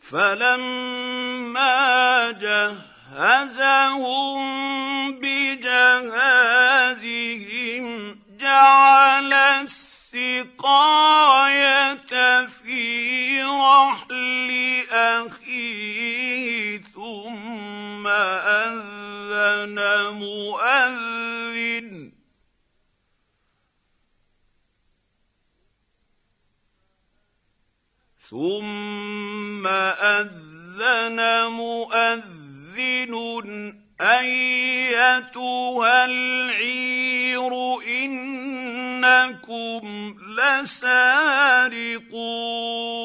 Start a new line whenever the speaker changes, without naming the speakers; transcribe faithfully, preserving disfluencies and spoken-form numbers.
فلما جهزهم بجهازهم جعل السقاية في رحل أخيه ثم أذن مؤذن ثم أذن مؤذن أيتها العير إنكم لسارقون